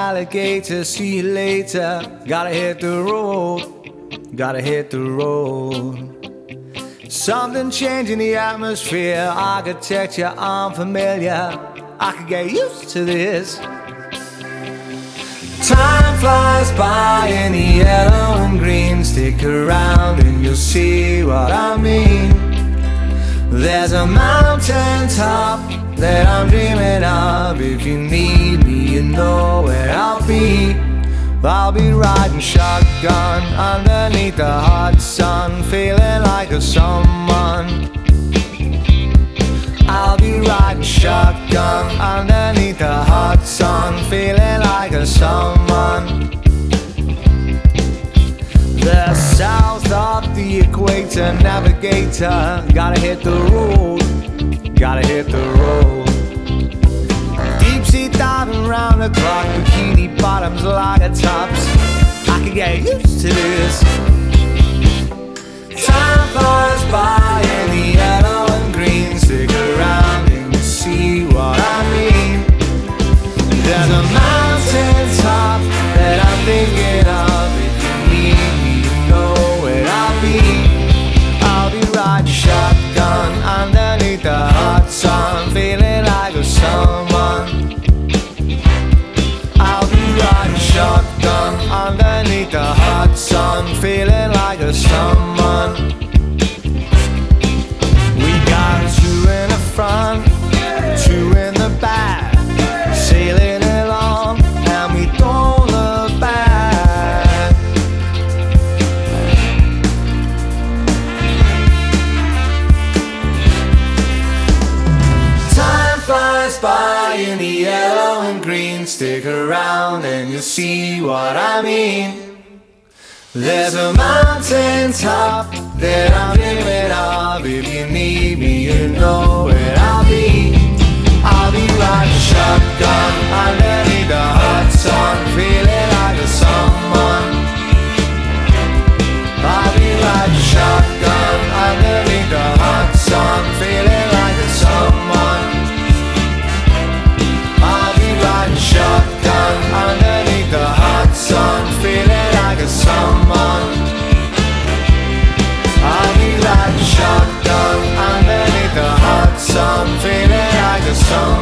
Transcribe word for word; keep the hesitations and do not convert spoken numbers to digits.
alligator, see you later. Gotta hit the road, gotta hit the road. Something changing the atmosphere, architecture unfamiliar. I could get used to this. Time flies by in the yellow and green. Stick around and you'll see what I mean. There's a mountain top that I'm dreaming of. If you need me, you know where I'll be. I'll be riding shotgun underneath the hot sun, feeling like a someone. I'll be riding shotgun underneath the hot sun, feeling like a someone. The south of the equator, navigator. Gotta hit the road, gotta hit the road. Deep sea diving round the clock, bikini bottoms, lager tops. I could get used to this. Time flies by in the yellow and green. Stick around and you see what I mean. There's a mountain top that I'm thinking of. If you need me, you know where I'll be. I'll be riding shotgun underneath the hot sun, feeling like a someone. I'll be riding shotgun underneath the hot sun, feeling like a someone. We got two in the front, two in the back, sailing along and we don't look back. Time flies by in the yellow and green. Stick around and you'll see what I mean. There's a mountain top that I'm dreaming of. If you need me, you know where I'll be. I'll be riding shotgun underneath the hot sun, feeling like a someone. I'll be riding shotgun underneath the hot sun, feeling like a someone. I'll be riding shotgun underneath the hot sun, feeling like a someone. I'll be riding shotgun underneath the hot sun, feeling like a someone.